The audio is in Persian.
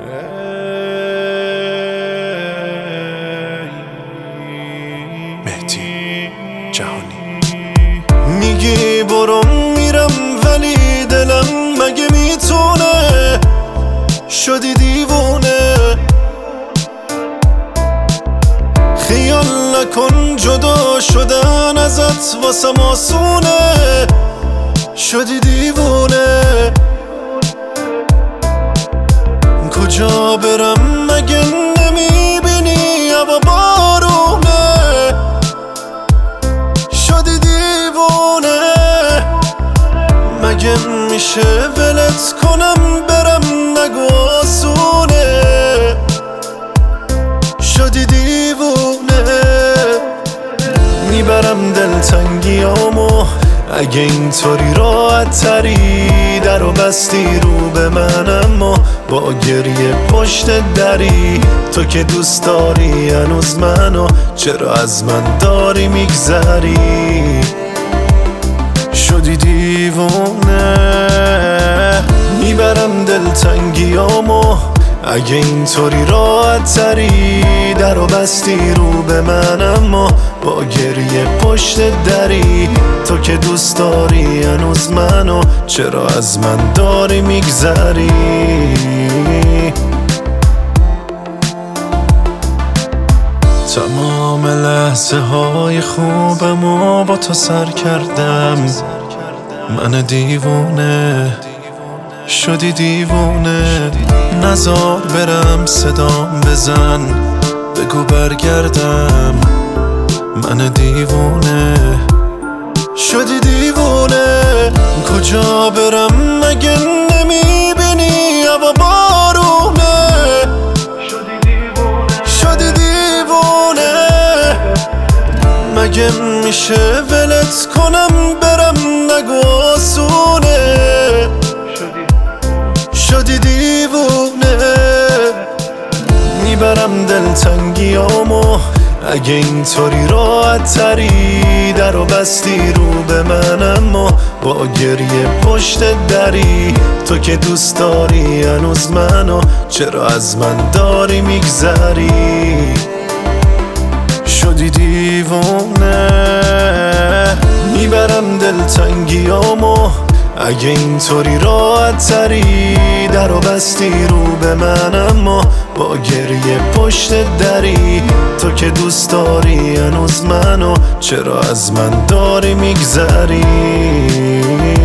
مهدی جهانی. میگی برو میرم ولی دلم مگه میتونه، شدی دیوونه. خیال نکن جدا شدن ازت واسم آسونه، شدی دیوونه. کجا برم مگه نمیبینی هوا بارونه، شدی دیوونه. مگه میشه ولت کنم برم نگو آسونه، شدی دیوونه. میبرم دلتنگیامو اگه اینطوری راحت تری، در و بستی رو به من اما با گریه پشت دری. تو که دوست داری هنوز منو، چرا از من داری میگذری، شدی دیوونه. میبرم دلتنگیامو اگه اینطوری راحت تری، در و بستی رو به من اما با گریه پشت دری. تو که دوست داری هنوز منو، چرا از من داری میگذری. تمام لحظه های خوبمو با تو سر کردم، من دیوونه، شدی دیوونه. نزار برم صدام بزن، بگو برگردم، من دیوونه، شدی دیوونه. کجا برم مگه نمیبینی هوا بارونه، شدی دیوونه. مگه میشه ولت کنم برم نگو آسونه، شدی دیوونه. میبرم دلتنگیامو اگه اینطوری راحت تری، در و بستی رو به من اما با گریه پشت دری. تو که دوست داری هنوز منو، چرا از من داری میگذری، شدی دیوونه. میبرم دلتنگیامو اگه اینطوری راحت تری، در و بستی رو به من اما با گریه پشت دری. تو که دوست داری هنوز منو، چرا از من داری میگذری.